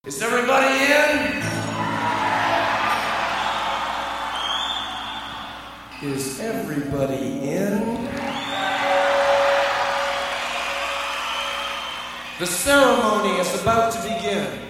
Is everybody in? Is everybody in? The ceremony is about to begin.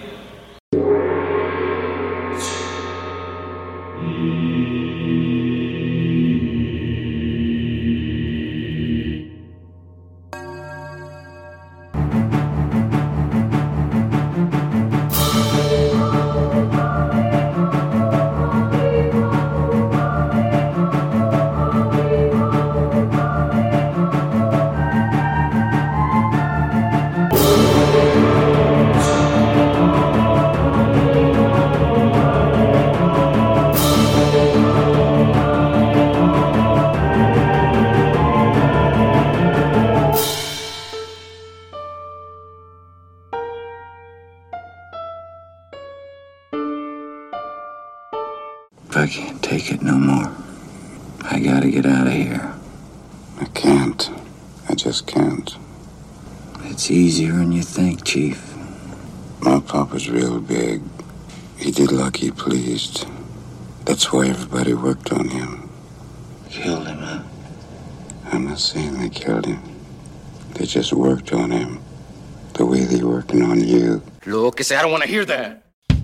I can't take it no more. I gotta get out of here. I can't. I just can't. It's easier than you think, Chief. My papa's real big. He did like he pleased. That's why everybody worked on him. Killed him, huh? I'm not saying they killed him. They just worked on him. The way they're working on you. Lo que sea, I don't want to hear that.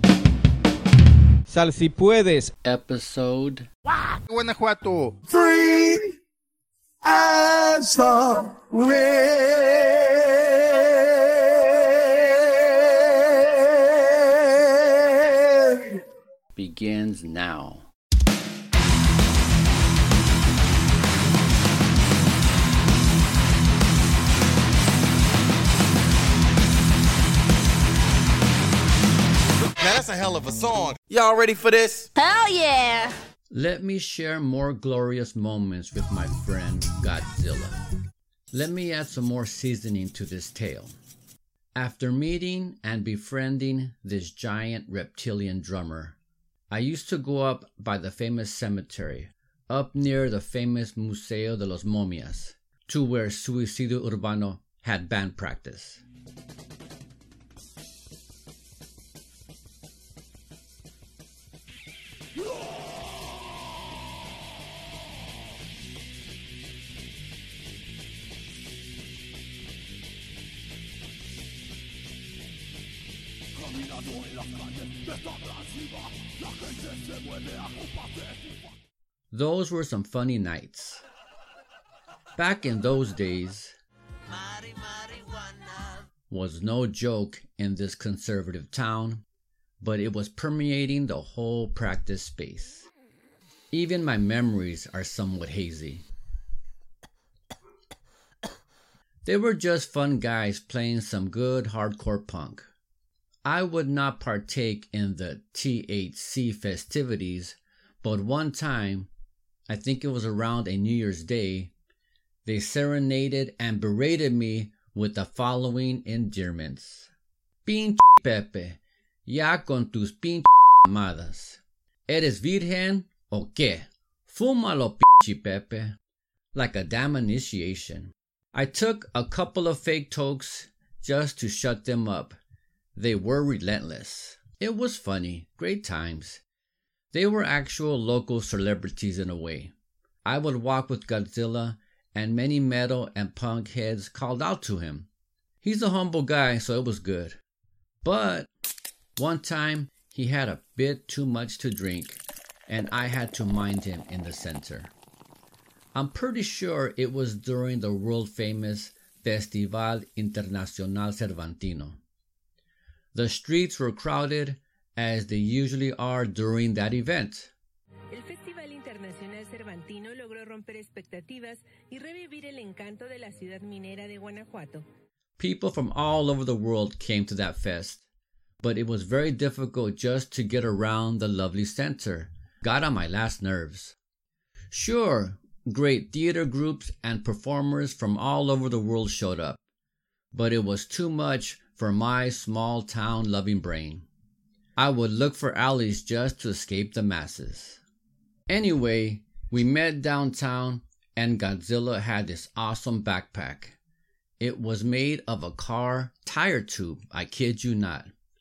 Sal si puedes. Episode Guanajuato. Free as the wind begins now. Now that's a hell of a song. Y'all ready for this? Hell yeah! Let me share more glorious moments with my friend Godzilla. Let me add some more seasoning to this tale. After meeting and befriending this giant reptilian drummer, I used to go up by the famous cemetery, up near the famous Museo de los Momias, to where Suicidio Urbano had band practice. Those were some funny nights. Back in those days, was no joke in this conservative town, but it was permeating the whole practice space. Even my memories are somewhat hazy. They were just fun guys playing some good hardcore punk. I would not partake in the THC festivities, but one time, I think it was around a New Year's Day, they serenaded and berated me with the following endearments. Pinche Pepe, ya con tus pinche mamadas. ¿Eres virgen o qué? Fúmalo, pinche Pepe. Like a damn initiation. I took a couple of fake tokes just to shut them up. They were relentless. It was funny. Great times. They were actual local celebrities in a way. I would walk with Godzilla, and many metal and punk heads called out to him. He's a humble guy, so it was good. But one time, he had a bit too much to drink, and I had to mind him in the center. I'm pretty sure it was during the world-famous Festival Internacional Cervantino. The streets were crowded, as they usually are during that event. El Festival Internacional Cervantino logró romper expectativas y revivir el encanto de la ciudad minera de Guanajuato. People from all over the world came to that fest, but it was very difficult just to get around the lovely center. Got on my last nerves. Sure, great theater groups and performers from all over the world showed up, but it was too much for my small town loving brain. I would look for alleys just to escape the masses. Anyway, we met downtown and Godzilla had this awesome backpack. It was made of a car tire tube, I kid you not.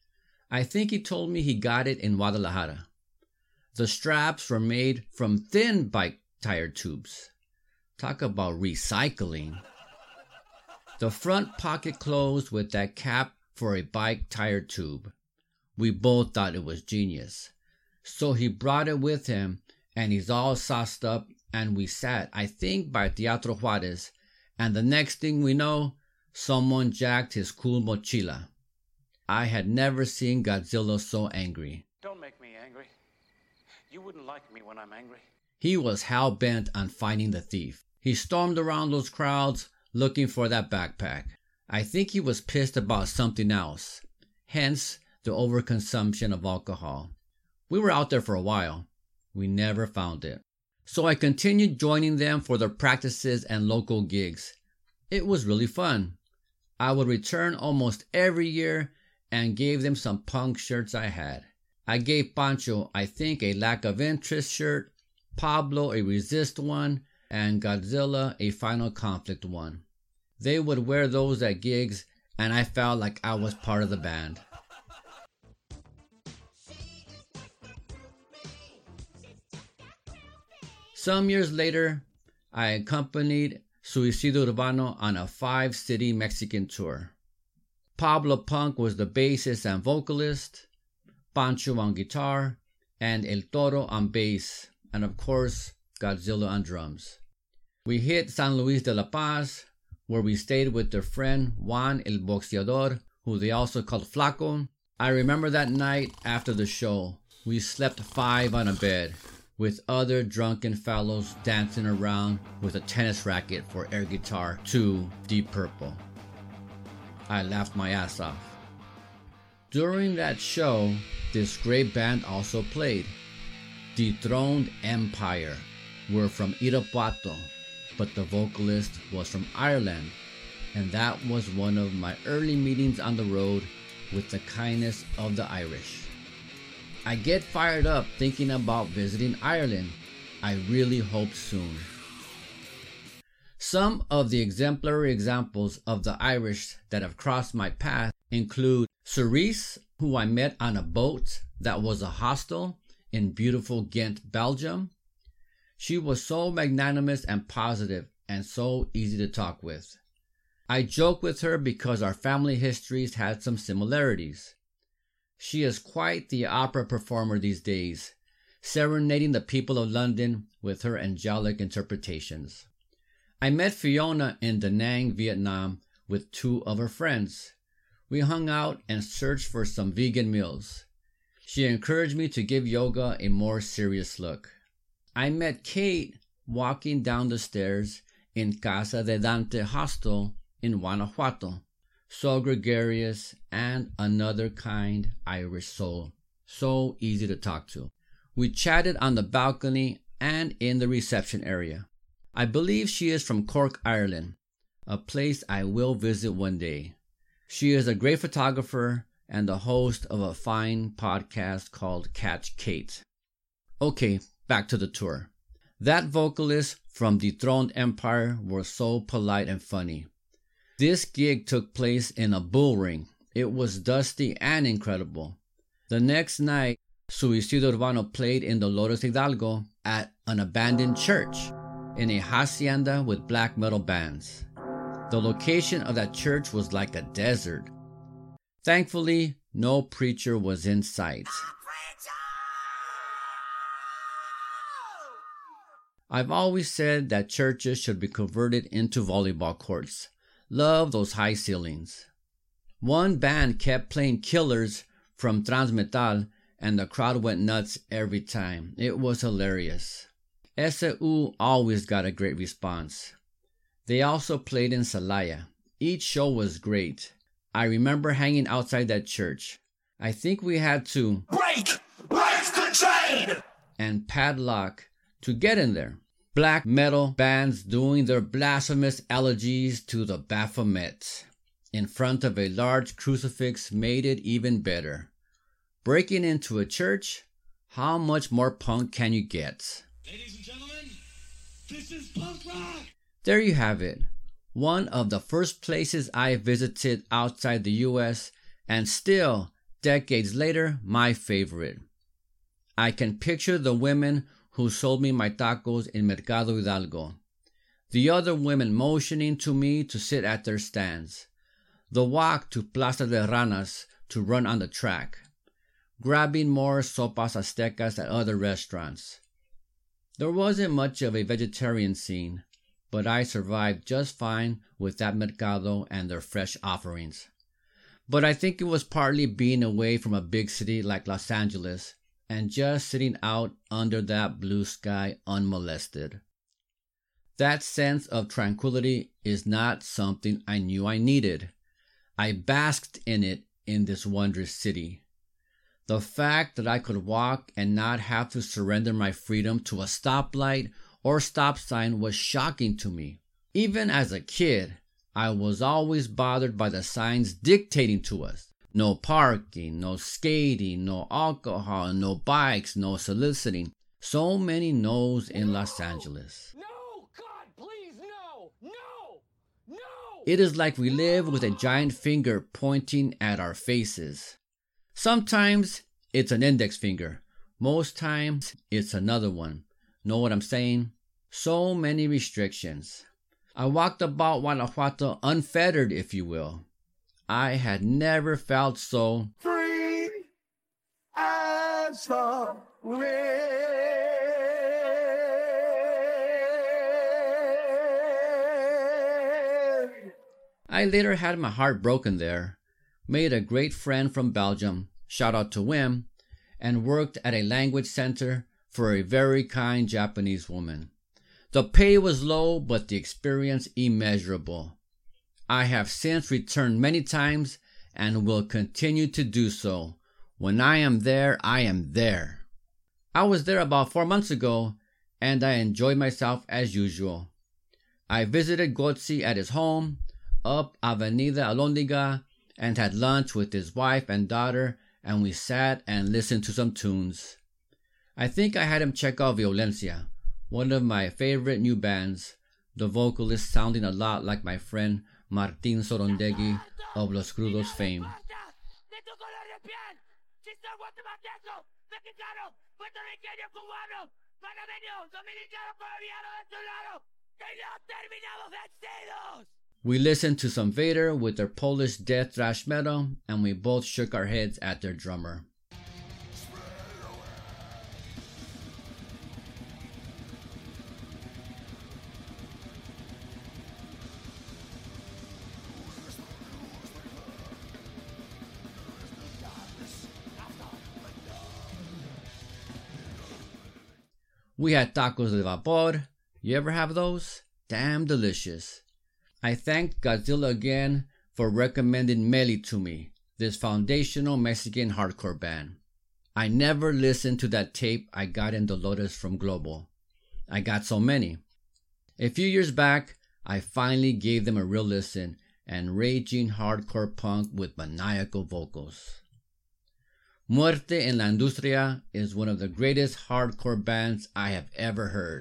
I think he told me he got it in Guadalajara. The straps were made from thin bike tire tubes. Talk about recycling. The front pocket closed with that cap for a bike tire tube. We both thought it was genius. So he brought it with him, and he's all sauced up, and we sat, I think, by Teatro Juarez, and the next thing we know, someone jacked his cool mochila. I had never seen Godzilla so angry. Don't make me angry. You wouldn't like me when I'm angry. He was hell-bent on finding the thief. He stormed around those crowds looking for that backpack. I think he was pissed about something else, hence the overconsumption of alcohol. We were out there for a while. We never found it. So I continued joining them for their practices and local gigs. It was really fun. I would return almost every year and gave them some punk shirts I had. I gave Pancho, I think, a lack of interest shirt, Pablo a resist one, and Godzilla a final conflict one. They would wear those at gigs, and I felt like I was part of the band. Some years later, I accompanied Suicidio Urbano on a 5-city Mexican tour. Pablo Punk was the bassist and vocalist, Pancho on guitar, and El Toro on bass, and of course, Godzilla on drums. We hit San Luis de la Paz, where we stayed with their friend Juan el Boxeador, who they also called Flaco. I remember that night after the show, we slept 5 on a bed, with other drunken fellows dancing around with a tennis racket for air guitar to Deep Purple. I laughed my ass off. During that show, this great band also played. Dethroned Empire were from Irapuato, but the vocalist was from Ireland, and that was one of my early meetings on the road with the kindness of the Irish. I get fired up thinking about visiting Ireland. I really hope soon. Some of the exemplary examples of the Irish that have crossed my path include Cerise, who I met on a boat that was a hostel in beautiful Ghent, Belgium. She was so magnanimous and positive and so easy to talk with. I joke with her because our family histories had some similarities. She is quite the opera performer these days, serenading the people of London with her angelic interpretations. I met Fiona in Da Nang, Vietnam, with 2 of her friends. We hung out and searched for some vegan meals. She encouraged me to give yoga a more serious look. I met Kate walking down the stairs in Casa de Dante Hostel in Guanajuato. So gregarious and another kind Irish soul. So easy to talk to. We chatted on the balcony and in the reception area. I believe she is from Cork, Ireland, a place I will visit one day. She is a great photographer and the host of a fine podcast called Catch Kate. Okay, back to the tour. That vocalist from Dethroned Empire was so polite and funny. This gig took place in a bull ring. It was dusty and incredible. The next night, Suicidio Urbano played in the Lotus Hidalgo at an abandoned church in a hacienda with black metal bands. The location of that church was like a desert. Thankfully, no preacher was in sight. I've always said that churches should be converted into volleyball courts. Love those high ceilings. One band kept playing Killers from Transmetal and the crowd went nuts every time. It was hilarious. SU always got a great response. They also played in Celaya. Each show was great. I remember hanging outside that church. I think we had to break the chain and padlock to get in there. Black metal bands doing their blasphemous elegies to the Baphomet in front of a large crucifix made it even better. Breaking into a church? How much more punk can you get? Ladies and gentlemen, this is punk rock! There you have it. One of the first places I visited outside the US, and still Decades later, my favorite. I can picture the women who sold me my tacos in Mercado Hidalgo. The other women motioning to me to sit at their stands. The walk to Plaza de Ranas to run on the track. Grabbing more sopas aztecas at other restaurants. There wasn't much of a vegetarian scene, but I survived just fine with that mercado and their fresh offerings. But I think it was partly being away from a big city like Los Angeles and just sitting out under that blue sky unmolested. That sense of tranquility is not something I knew I needed. I basked in it in this wondrous city. The fact that I could walk and not have to surrender my freedom to a stoplight or stop sign was shocking to me. Even as a kid, I was always bothered by the signs dictating to us. No parking, no skating, no alcohol, no bikes, no soliciting. So many no's in Los Angeles. No! God, please, no! No! No! It is like we live with a giant finger pointing at our faces. Sometimes it's an index finger. Most times it's another one. Know what I'm saying? So many restrictions. I walked about Guanajuato unfettered, if you will. I had never felt so Free as the wind. I later had my heart broken there, made a great friend from Belgium, shout out to Wim, and worked at a language center for a very kind Japanese woman. The pay was low, but the experience immeasurable. I have since returned many times and will continue to do so. When I am there, I am there. I was there about 4 months ago, and I enjoyed myself as usual. I visited Gotzi at his home, up Avenida Alondiga, and had lunch with his wife and daughter, and we sat and listened to some tunes. I think I had him check out Violencia, one of my favorite new bands, the vocalist sounding a lot like my friend Martín Sorondegui of Los Crudos fame. We listened to some Vader with their Polish death thrash metal, and we both shook our heads at their drummer. We had tacos de vapor. You ever have those? Damn delicious. I thanked Godzilla again for recommending Meli to me, this foundational Mexican hardcore band. I never listened to that tape I got in Dolores from Global. I got so many. A few years back, I finally gave them a real listen, and raging hardcore punk with maniacal vocals. Muerte en la Industria is one of the greatest hardcore bands I have ever heard.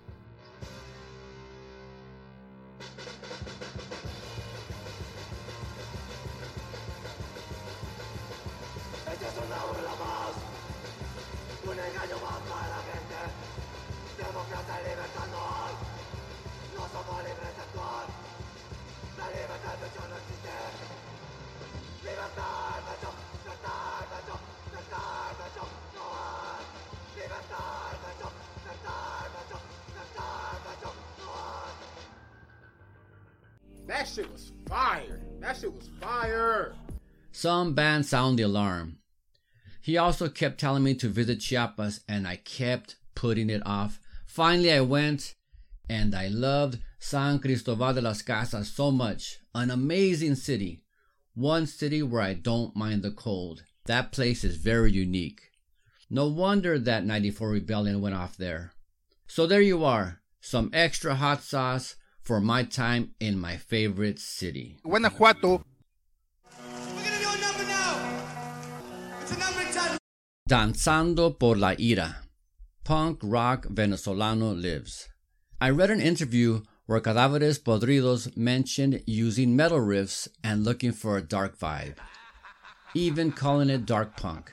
That shit was fire. That shit was fire. Some bands sound the alarm. He also kept telling me to visit Chiapas, and I kept putting it off. Finally, I went, and I loved San Cristobal de las Casas so much. An amazing city. One city where I don't mind the cold. That place is very unique. No wonder that 94 Rebellion went off there. So there you are. Some extra hot sauce for my time in my favorite city. Guanajuato. We're gonna do a number now. It's a number entitled Danzando por la Ira. Punk rock venezolano lives. I read an interview where Cadáveres Podridos mentioned using metal riffs and looking for a dark vibe. even calling it dark punk.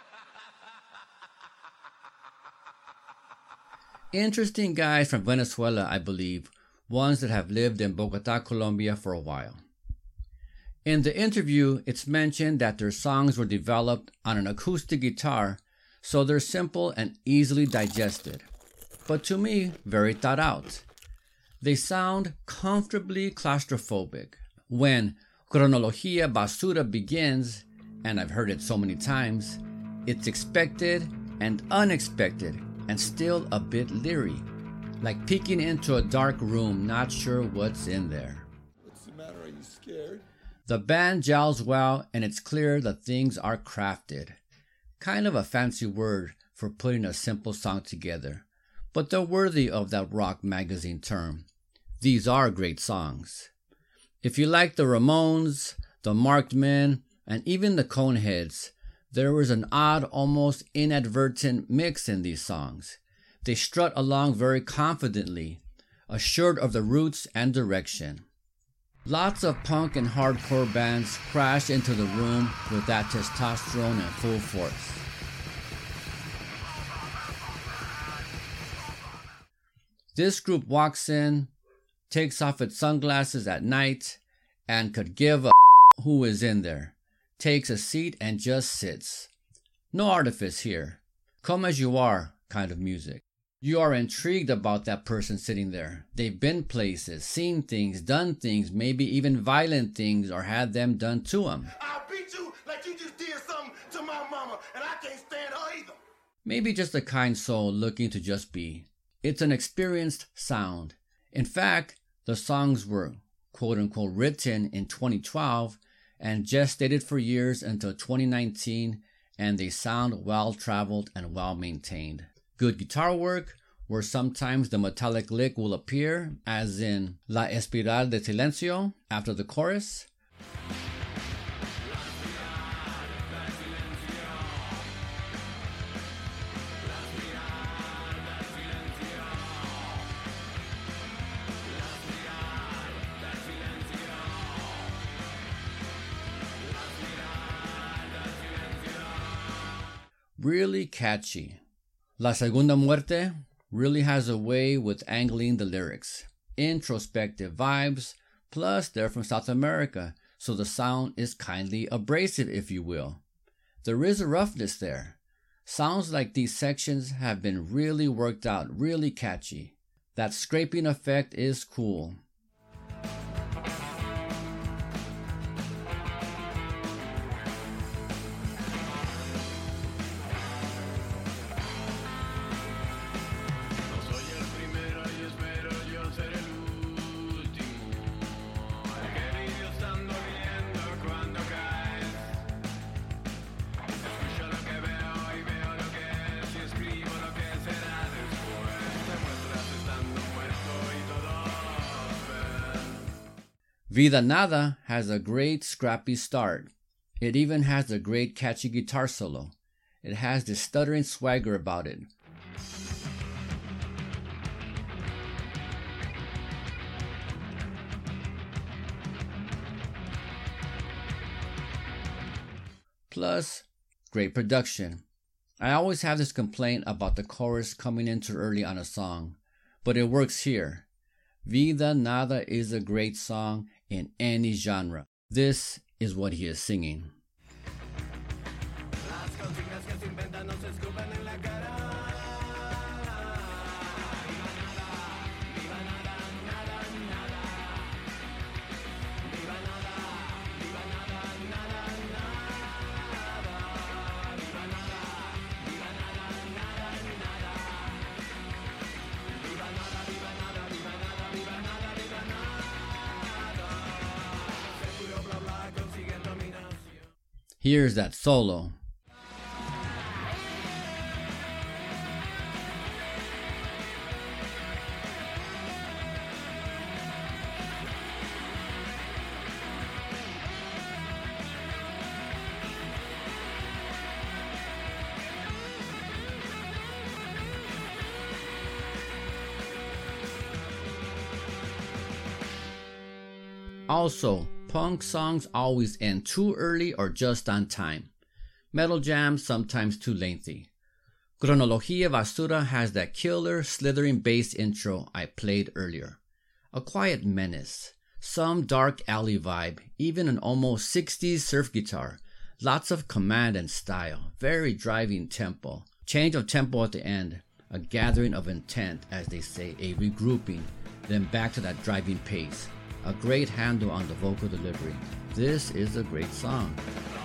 Interesting guys from Venezuela, I believe, ones that have lived in Bogota, Colombia for a while. In the interview, it's mentioned that their songs were developed on an acoustic guitar, so they're simple and easily digested, but to me, very thought out. They sound comfortably claustrophobic. When Cronologia Basura begins, and I've heard it so many times, it's expected and unexpected and still a bit leery, like peeking into a dark room, not sure what's in there. What's the matter? Are you scared? The band gels well, and it's clear that things are crafted. Kind of a fancy word for putting a simple song together, but they're worthy of that rock magazine term. These are great songs. If you like the Ramones, the Marked Men, and even the Coneheads, there was an odd, almost inadvertent mix in these songs. They strut along very confidently, assured of the roots and direction. Lots of punk and hardcore bands crash into the room with that testosterone in full force. This group walks in, takes off its sunglasses at night, and could give a who is in there. Takes a seat and just sits. No artifice here. Come as you are kind of music. You are intrigued about that person sitting there. They've been places, seen things, done things, maybe even violent things, or had them done to them. I'll beat you like you just did something to my mama, and I can't stand her either. Maybe just a kind soul looking to just be. It's an experienced sound. In fact, the songs were quote-unquote written in 2012 and gestated for years until 2019, and they sound well-traveled and well-maintained. Good guitar work, where sometimes the metallic lick will appear, as in La Espiral de Silencio, after the chorus. Really catchy. La Segunda Muerte really has a way with angling the lyrics. Introspective vibes, plus they're from South America, so the sound is kindly abrasive, if you will. There is a roughness there. Sounds like these sections have been really worked out, really catchy. That scraping effect is cool. Vida Nada has a great scrappy start. It even has a great catchy guitar solo. It has this stuttering swagger about it. Plus, great production. I always have this complaint about the chorus coming in too early on a song, but it works here. Vida Nada is a great song in any genre. This is what he is singing. Here's that solo. Also, Punk songs always end too early or just on time. Metal jams sometimes too lengthy. Cronologia Basura has that killer, slithering bass intro I played earlier. A quiet menace, some dark alley vibe, even an almost 60s surf guitar. Lots of command and style, very driving tempo. Change of tempo at the end, a gathering of intent, as they say, a regrouping, then back to that driving pace. A great handle on the vocal delivery. This is a great song.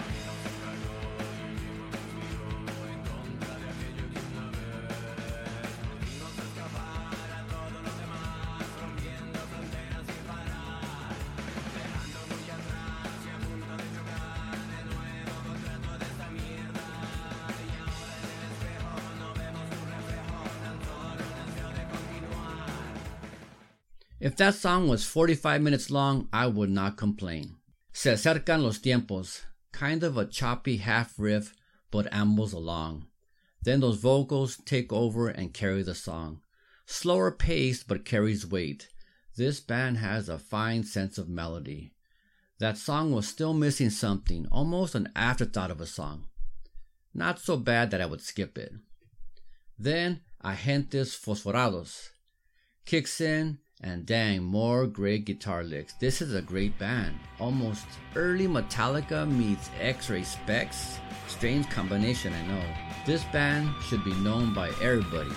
If that song was 45 minutes long, I would not complain. Se acercan los tiempos, kind of a choppy half riff, but ambles along. Then those vocals take over and carry the song. Slower paced, but carries weight. This band has a fine sense of melody. That song was still missing something, almost an afterthought of a song. Not so bad that I would skip it. Then, Agentes Fosforados kicks in, and dang, more great guitar licks. This is a great band. Almost early Metallica meets X-Ray Specs. Strange combination, I know. This band should be known by everybody.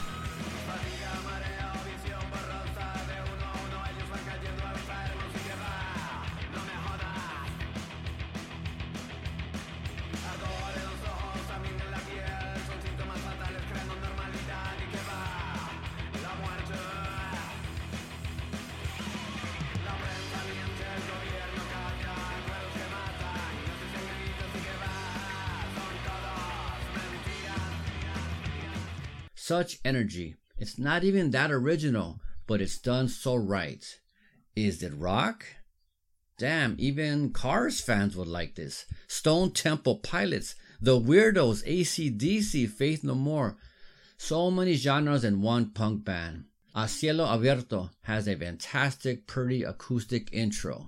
Such energy. It's not even that original, but it's done so right. Is it rock? Damn, even Cars fans would like this. Stone Temple Pilots, The Weirdos, AC/DC, Faith No More. So many genres in one punk band. A Cielo Abierto has a fantastic, pretty acoustic intro.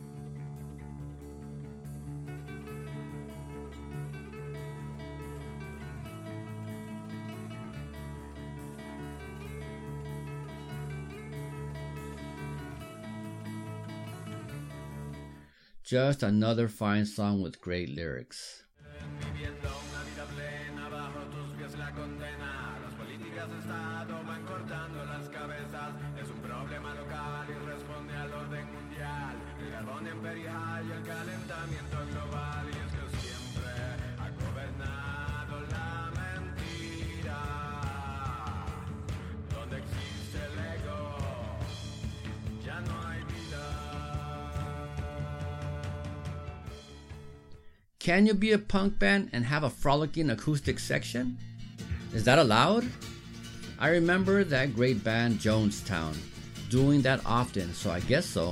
Just another fine song with great lyrics. Can you be a punk band and have a frolicking acoustic section? Is that allowed? I remember that great band Jonestown doing that often, so I guess so.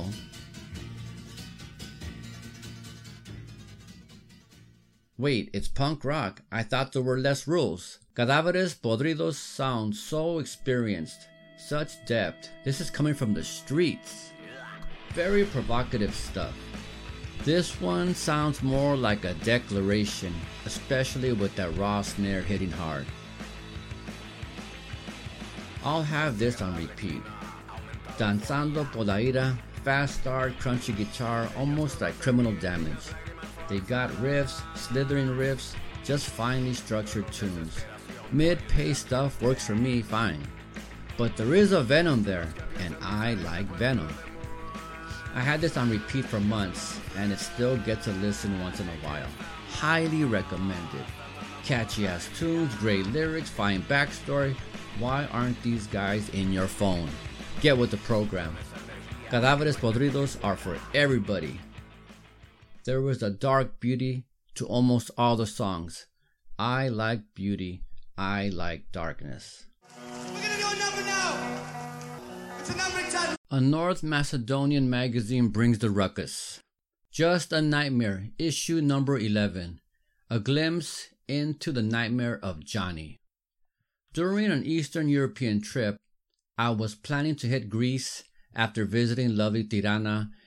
Wait, it's punk rock. I thought there were less rules. Cadáveres Podridos sounds so experienced, such depth. This is coming from the streets. Very provocative stuff. This one sounds more like a declaration, especially with that raw snare hitting hard. I'll have this on repeat. Danzando por la ira, fast start, crunchy guitar, almost like Criminal Damage. They got riffs, slithering riffs, just finely structured tunes. Mid-pace stuff works for me fine. But there is a Venom there, and I like Venom. I had this on repeat for months, and it still gets a listen once in a while. Highly recommended. Catchy ass tunes, great lyrics, fine backstory. Why aren't these guys in your phone? Get with the program. Cadáveres Podridos are for everybody. There was a dark beauty to almost all the songs. I like beauty. I like darkness. We're gonna do a number now. It's a number entitled A North Macedonian magazine brings the ruckus. Just a Nightmare, issue number 11. A glimpse into the nightmare of Johnny. During an Eastern European trip, I was planning to hit Greece after visiting lovely Tirana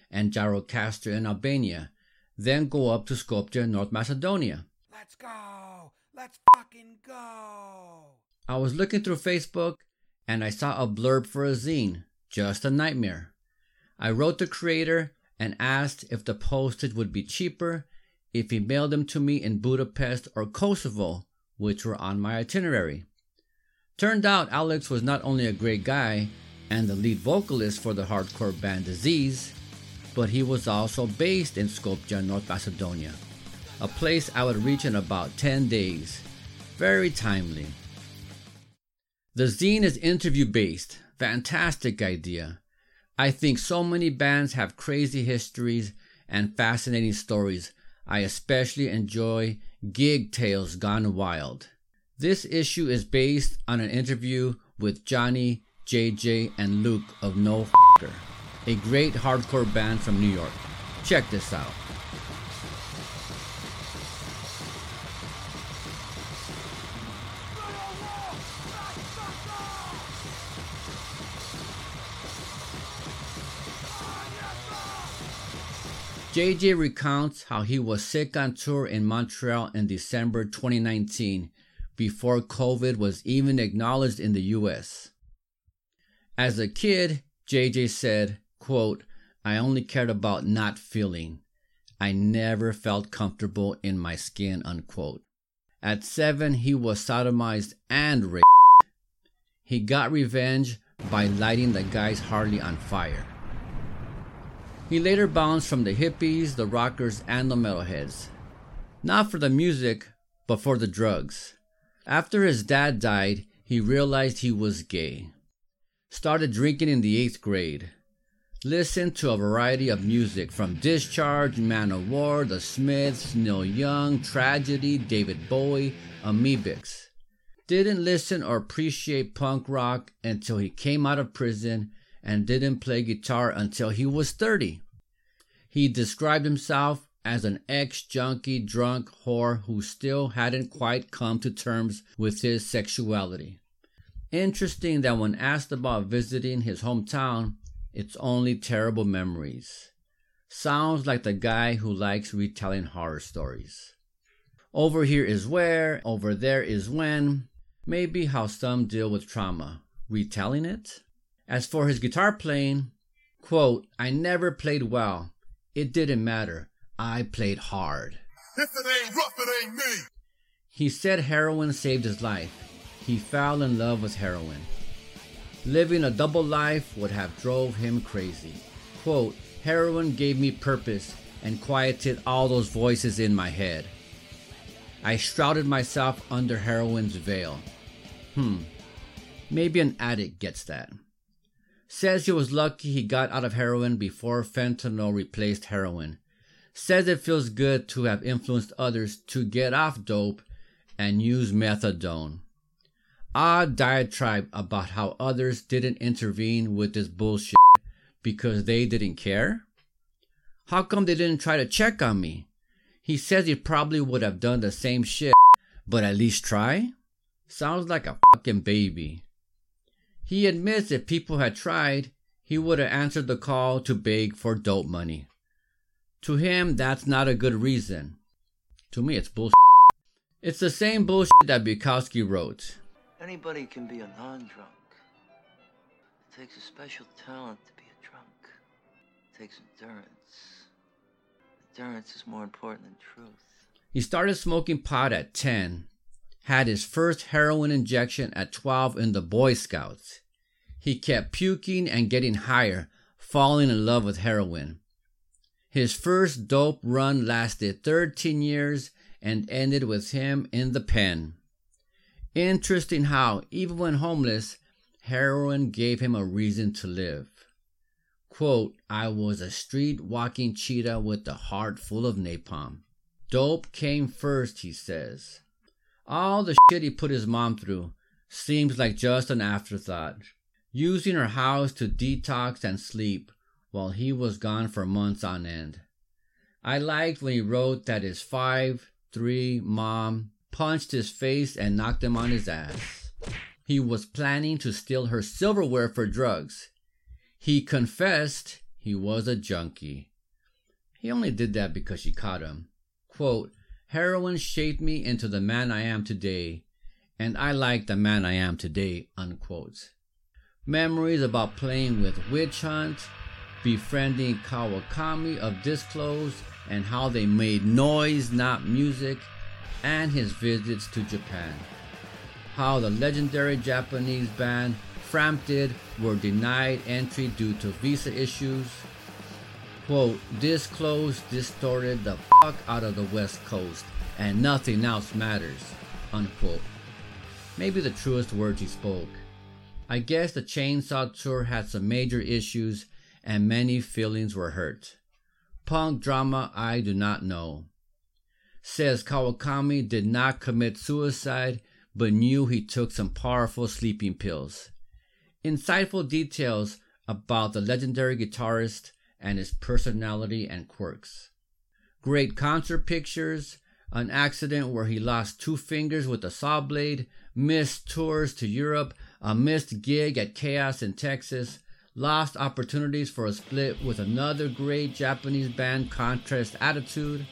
and Gyrocastor in Albania, then go up to Skopje, North Macedonia. Let's go! Let's fucking go! I was looking through Facebook and I saw a blurb for a zine, Just a Nightmare. I wrote the creator and asked if the postage would be cheaper if he mailed them to me in Budapest or Kosovo, which were on my itinerary. Turned out Alex was not only a great guy and the lead vocalist for the hardcore band Disease, but he was also based in Skopje, North Macedonia, a place I would reach in about 10 days. Very timely. The zine is interview-based. Fantastic idea. I think so many bands have crazy histories and fascinating stories. I especially enjoy Gig Tales Gone Wild. This issue is based on an interview with Johnny, JJ, and Luke of No F***er, a great hardcore band from New York. Check this out. JJ recounts how he was sick on tour in Montreal in December 2019, before COVID was even acknowledged in the US. As a kid, JJ said, quote, I only cared about not feeling. I never felt comfortable in my skin, unquote. At 7, he was sodomized and raped. He got revenge by lighting the guy's Harley on fire. He later bounced from the hippies, the rockers, and the metalheads. Not for the music, but for the drugs. After his dad died, he realized he was gay. Started drinking in the 8th grade. Listened to a variety of music from Discharge, Manowar, The Smiths, Neil Young, Tragedy, David Bowie, Amoebics. Didn't listen or appreciate punk rock until he came out of prison and didn't play guitar until he was 30. He described himself as an ex-junkie, drunk whore who still hadn't quite come to terms with his sexuality. Interesting that when asked about visiting his hometown, it's only terrible memories. Sounds like the guy who likes retelling horror stories. Over here is where, over there is when. Maybe how some deal with trauma. Retelling it? As for his guitar playing, quote, I never played well. It didn't matter. I played hard. If it ain't rough, it ain't me. He said heroin saved his life. He fell in love with heroin. Living a double life would have drove him crazy. Quote, heroin gave me purpose and quieted all those voices in my head. I shrouded myself under heroin's veil. Maybe an addict gets that. Says he was lucky he got out of heroin before fentanyl replaced heroin. Says it feels good to have influenced others to get off dope and use methadone. Odd diatribe about how others didn't intervene with this bullshit because they didn't care? How come they didn't try to check on me? He says he probably would have done the same shit, but at least try? Sounds like a fucking baby. He admits if people had tried, he would have answered the call to beg for dope money. To him, that's not a good reason. To me, it's bullshit. It's the same bullshit that Bukowski wrote. Anybody can be a non-drunk. It takes a special talent to be a drunk. It takes endurance. Endurance is more important than truth. He started smoking pot at 10. Had his first heroin injection at 12 in the Boy Scouts. He kept puking and getting higher, falling in love with heroin. His first dope run lasted 13 years and ended with him in the pen. Interesting how, even when homeless, heroin gave him a reason to live. Quote, I was a street-walking cheetah with a heart full of napalm. Dope came first, he says. All the shit he put his mom through seems like just an afterthought. Using her house to detox and sleep while he was gone for months on end. I liked when he wrote that his 5'3" mom punched his face and knocked him on his ass. He was planning to steal her silverware for drugs. He confessed he was a junkie. He only did that because she caught him. Quote, heroin shaped me into the man I am today, and I like the man I am today, unquote. Memories about playing with Witch Hunt, befriending Kawakami of Disclosed, and how they made noise, not music, and his visits to Japan. How the legendary Japanese band Frampted were denied entry due to visa issues. Quote, Disclosed distorted the fuck out of the West Coast, and nothing else matters, unquote. Maybe the truest words he spoke. I guess the Chainsaw Tour had some major issues and many feelings were hurt. Punk drama I do not know. Says Kawakami did not commit suicide but knew he took some powerful sleeping pills. Insightful details about the legendary guitarist and his personality and quirks. Great concert pictures, an accident where he lost 2 fingers with a saw blade, missed tours to Europe, a missed gig at Chaos in Texas, lost opportunities for a split with another great Japanese band, Contrast Attitude.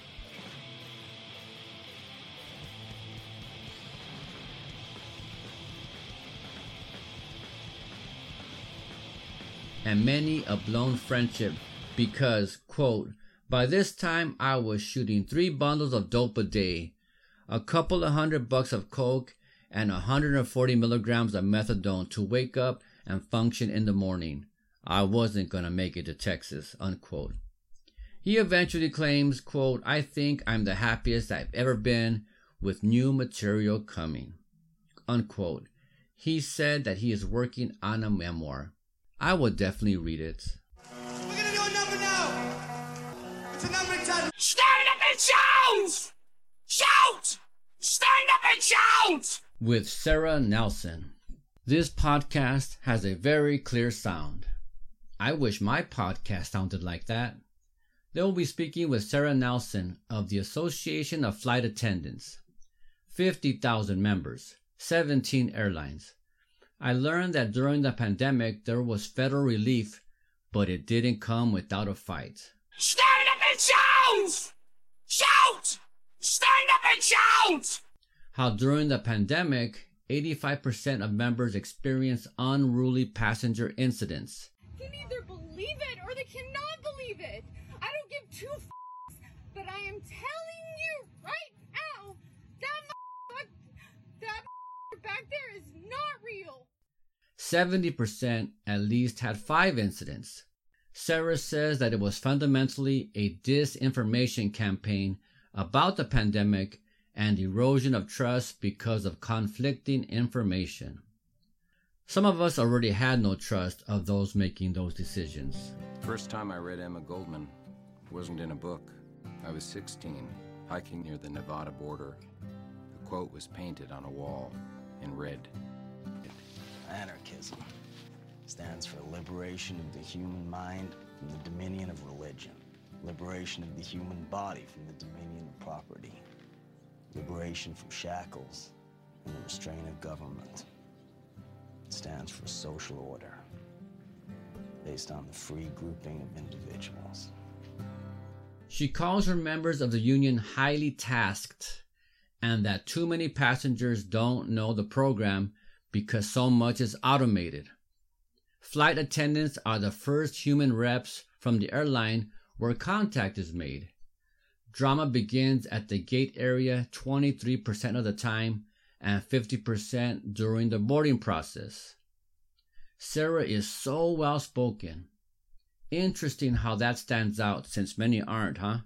And many a blown friendship because, quote, by this time I was shooting 3 bundles of dope a day, a couple of $100 of coke, and 140 milligrams of methadone to wake up and function in the morning. I wasn't going to make it to Texas, unquote. He eventually claims, quote, I think I'm the happiest I've ever been with new material coming, unquote. He said that he is working on a memoir. I would definitely read it. We're gonna do a number now. It's a number entitled Stand up and shout! Shout! Stand up and shout! With Sarah Nelson. This podcast has a very clear sound. I wish my podcast sounded like that. They will be speaking with Sarah Nelson of the Association of Flight Attendants. 50,000 members, 17 airlines. I learned that during the pandemic there was federal relief, but it didn't come without a fight. Stand up and shout! Shout! Stand up and shout! How during the pandemic, 85% of members experienced unruly passenger incidents. Can either believe it or they cannot believe it. I don't give 2 f***s, but I am telling you right now, that back there is not real. 70% at least had 5 incidents. Sarah says that it was fundamentally a disinformation campaign about the pandemic and erosion of trust because of conflicting information. Some of us already had no trust of those making those decisions. First time I read Emma Goldman wasn't in a book. I was 16, hiking near the Nevada border. The quote was painted on a wall in red. Anarchism stands for liberation of the human mind from the dominion of religion, liberation of the human body from the dominion of property, liberation from shackles and the restraint of government. It stands for social order, based on the free grouping of individuals. She calls her members of the union highly tasked, and that too many passengers don't know the program because so much is automated. Flight attendants are the first human reps from the airline where contact is made. Drama begins at the gate area 23% of the time and 50% during the boarding process. Sarah is so well spoken. Interesting how that stands out since many aren't, huh?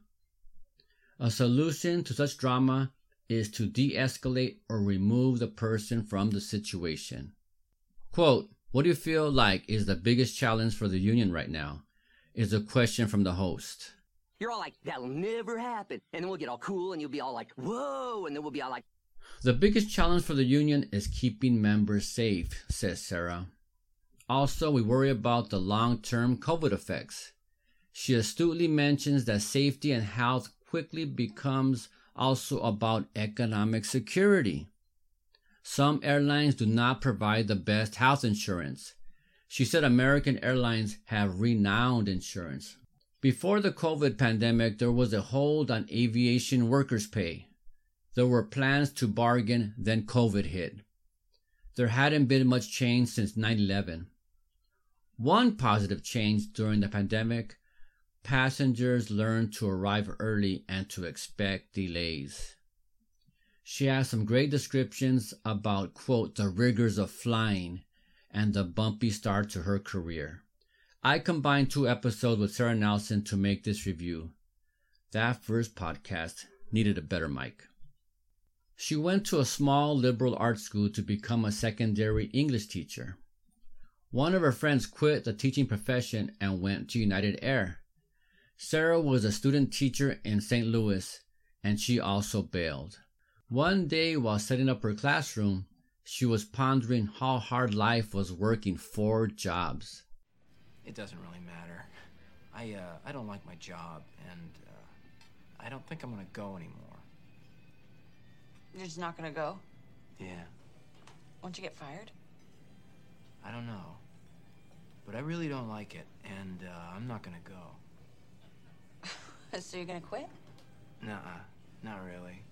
A solution to such drama is to de-escalate or remove the person from the situation. Quote, what do you feel like is the biggest challenge for the union right now? Is a question from the host. You're all like, that'll never happen. And then we'll get all cool and you'll be all like, whoa. And then we'll be all like. The biggest challenge for the union is keeping members safe, says Sarah. Also, we worry about the long-term COVID effects. She astutely mentions that safety and health quickly becomes also about economic security. Some airlines do not provide the best health insurance. She said American Airlines have renowned insurance. Before the COVID pandemic, there was a hold on aviation workers' pay. There were plans to bargain, then COVID hit. There hadn't been much change since 9/11. One positive change during the pandemic, passengers learned to arrive early and to expect delays. She has some great descriptions about, quote, the rigors of flying and the bumpy start to her career. I combined 2 episodes with Sarah Nelson to make this review. That first podcast needed a better mic. She went to a small liberal arts school to become a secondary English teacher. One of her friends quit the teaching profession and went to United Air. Sarah was a student teacher in St. Louis, and she also bailed. One day while setting up her classroom, she was pondering how hard life was working 4 jobs. It doesn't really matter. I don't like my job, and I don't think I'm gonna go anymore. You're just not gonna go? Yeah, Won't you get fired? I don't know. But I really don't like it, and I'm not gonna go. So you're gonna quit? Nuh-uh, not really.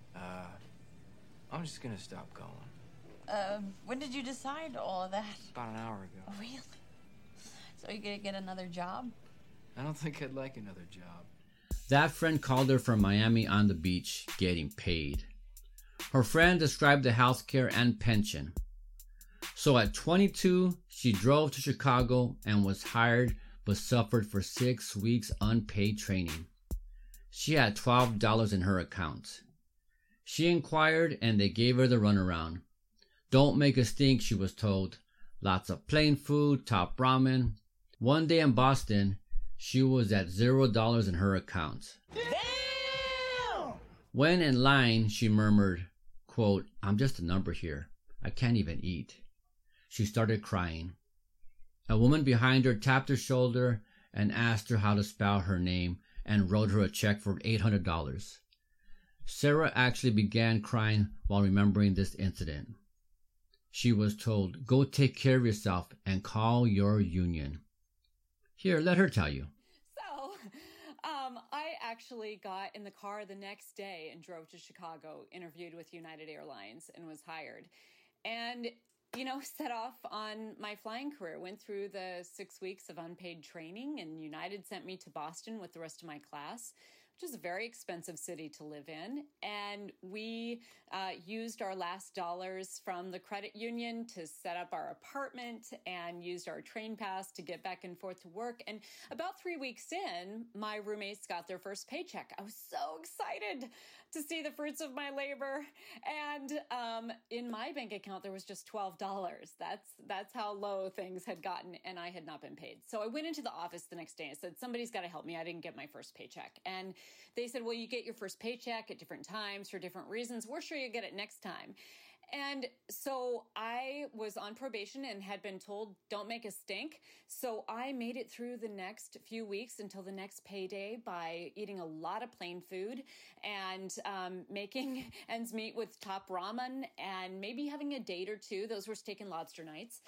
I'm just gonna stop going. When did you decide all of that? About an hour ago. Really? So you're gonna get another job? I don't think I'd like another job. That friend called her from Miami on the beach, getting paid. Her friend described the healthcare and pension. So at 22, she drove to Chicago and was hired, but suffered for 6 weeks unpaid training. She had $12 in her account. She inquired and they gave her the runaround. Don't make a stink, she was told. Lots of plain food, top ramen. One day in Boston, she was at $0 in her account. Damn! When in line, she murmured, quote, I'm just a number here. I can't even eat. She started crying. A woman behind her tapped her shoulder and asked her how to spell her name and wrote her a check for $800. Sarah actually began crying while remembering this incident. She was told, go take care of yourself and call your union. Here, let her tell you. So, I actually got in the car the next day and drove to Chicago, interviewed with United Airlines, and was hired. And, set off on my flying career. Went through the 6 weeks of unpaid training, and United sent me to Boston with the rest of my class, which is a very expensive city to live in. And we used our last dollars from the credit union to set up our apartment and used our train pass to get back and forth to work. And about 3 weeks in, my roommates got their first paycheck. I was so excited to see the fruits of my labor. And in my bank account, there was just $12. That's how low things had gotten, and I had not been paid. So I went into the office the next day and said, somebody's got to help me. I didn't get my first paycheck. And they said, well, you get your first paycheck at different times for different reasons. We're sure you get it next time. And so I was on probation and had been told, don't make a stink. So I made it through the next few weeks until the next payday by eating a lot of plain food and making ends meet with top ramen and maybe having a date or two. Those were steak and lobster nights.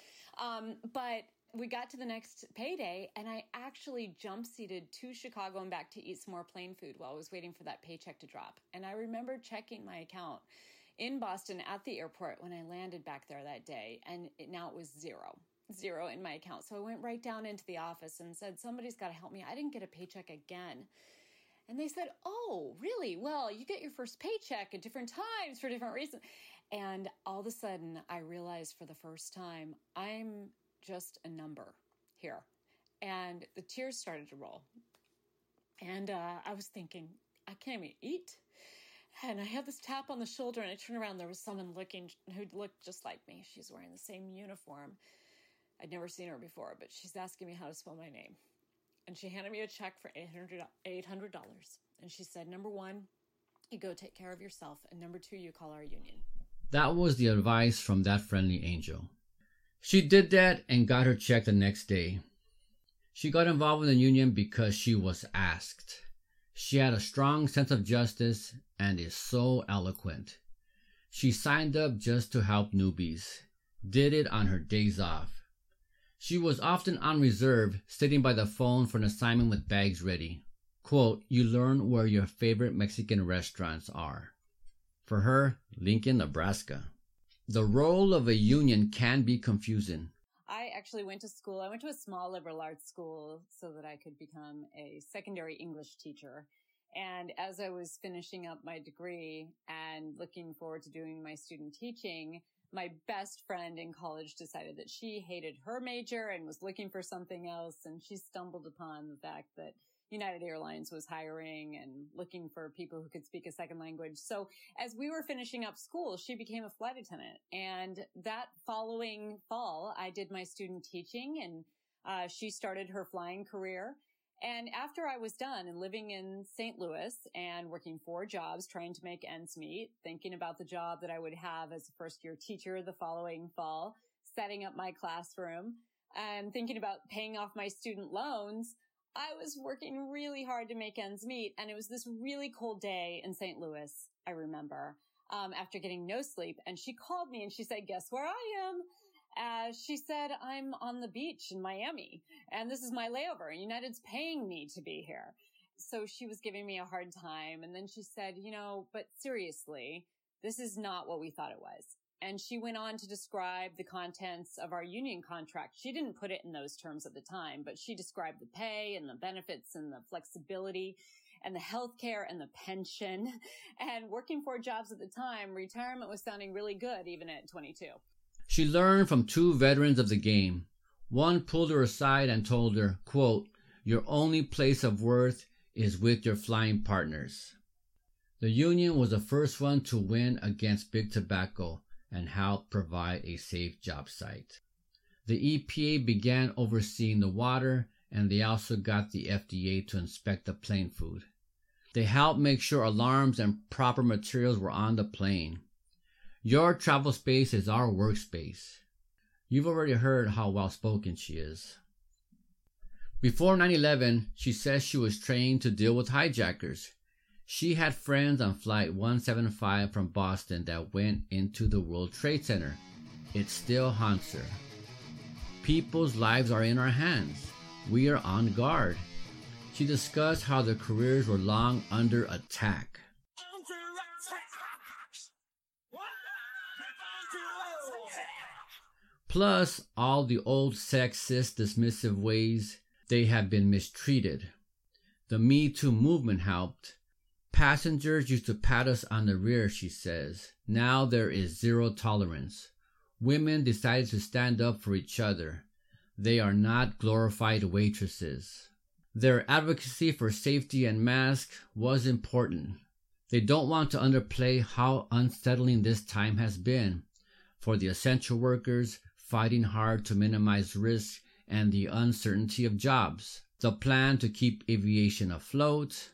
But we got to the next payday, and I actually jump-seated to Chicago and back to eat some more plain food while I was waiting for that paycheck to drop. And I remember checking my account in Boston at the airport when I landed back there that day, and now it was zero in my account. So I went right down into the office and said, somebody's got to help me. I didn't get a paycheck again. And they said, oh, really? Well, you get your first paycheck at different times for different reasons. And all of a sudden, I realized for the first time, I'm just a number here. And the tears started to roll. And I was thinking, I can't even eat. And I had this tap on the shoulder, and I turned around. There was someone who looked just like me. She's wearing the same uniform. I'd never seen her before, but she's asking me how to spell my name. And she handed me a check for $800. And she said, number 1, you go take care of yourself. And number 2, you call our union. That was the advice from that friendly angel. She did that and got her check the next day. She got involved in the union because she was asked. She had a strong sense of justice and is so eloquent. She signed up just to help newbies, did it on her days off. She was often on reserve, sitting by the phone for an assignment with bags ready. Quote, you learn where your favorite Mexican restaurants are. For her, Lincoln, Nebraska. The role of a union can be confusing. I actually went to school. I went to a small liberal arts school so that I could become a secondary English teacher. And as I was finishing up my degree and looking forward to doing my student teaching, my best friend in college decided that she hated her major and was looking for something else. And she stumbled upon the fact that United Airlines was hiring and looking for people who could speak a second language. So as we were finishing up school, she became a flight attendant. And that following fall, I did my student teaching, and she started her flying career. And after I was done and living in St. Louis and working 4 jobs, trying to make ends meet, thinking about the job that I would have as a first-year teacher the following fall, setting up my classroom, and thinking about paying off my student loans, I was working really hard to make ends meet. And it was this really cold day in St. Louis, I remember, after getting no sleep. And she called me and she said, guess where I am? She said, I'm on the beach in Miami, and this is my layover, and United's paying me to be here. So she was giving me a hard time, and then she said, but seriously, this is not what we thought it was. And she went on to describe the contents of our union contract. She didn't put it in those terms at the time, but she described the pay and the benefits and the flexibility and the healthcare and the pension. And working 4 jobs at the time, retirement was sounding really good even at 22. She learned from 2 veterans of the game. One pulled her aside and told her, quote, your only place of worth is with your flying partners. The union was the first one to win against big tobacco and help provide a safe job site. The EPA began overseeing the water, and they also got the FDA to inspect the plane food. They helped make sure alarms and proper materials were on the plane. Your travel space is our workspace. You've already heard how well-spoken she is. Before 9/11, she says she was trained to deal with hijackers. She had friends on Flight 175 from Boston that went into the World Trade Center. It still haunts her. People's lives are in our hands. We are on guard. She discussed how their careers were long under attack. Plus, all the old sexist, dismissive ways they have been mistreated. The Me Too movement helped. Passengers used to pat us on the rear, she says. Now there is zero tolerance. Women decided to stand up for each other. They are not glorified waitresses. Their advocacy for safety and masks was important. They don't want to underplay how unsettling this time has been for the essential workers fighting hard to minimize risk and the uncertainty of jobs. The plan to keep aviation afloat,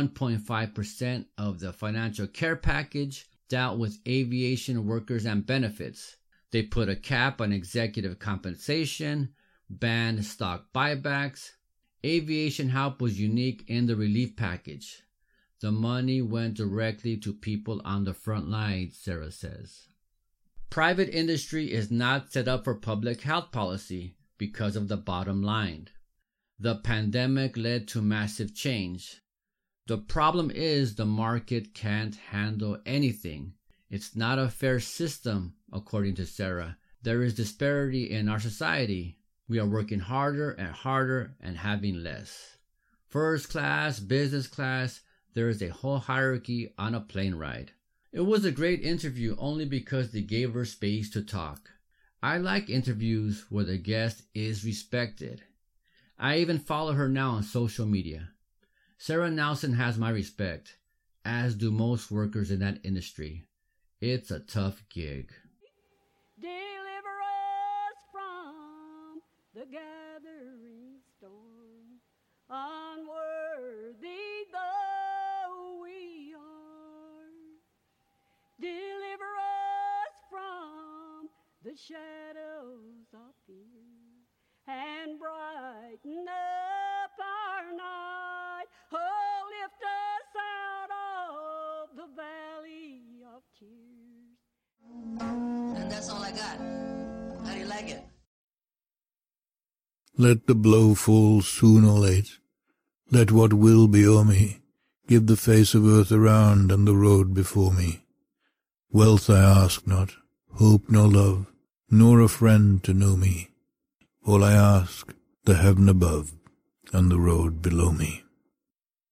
1.5% of the financial care package dealt with aviation workers and benefits. They put a cap on executive compensation, banned stock buybacks. Aviation help was unique in the relief package. The money went directly to people on the front lines, Sarah says. Private industry is not set up for public health policy because of the bottom line. The pandemic led to massive change. The problem is the market can't handle anything. It's not a fair system, according to Sarah. There is disparity in our society. We are working harder and having less. First class, business class, there is a whole hierarchy on a plane ride. It was a great interview only because they gave her space to talk. I like interviews where the guest is respected. I even follow her now on social media. Sarah Nelson has my respect, as do most workers in that industry. It's a tough gig. Deliver us from the gathering storm. Unworthy though we are, deliver us from the shadows of fear and brighten up our night. Oh, lift us out of the valley of tears. And that's all I got. How do you like it? Let the blow fall soon or late. Let what will be o'er me give the face of earth around and the road before me. Wealth I ask not, hope nor love, nor a friend to know me. All I ask, the heaven above and the road below me.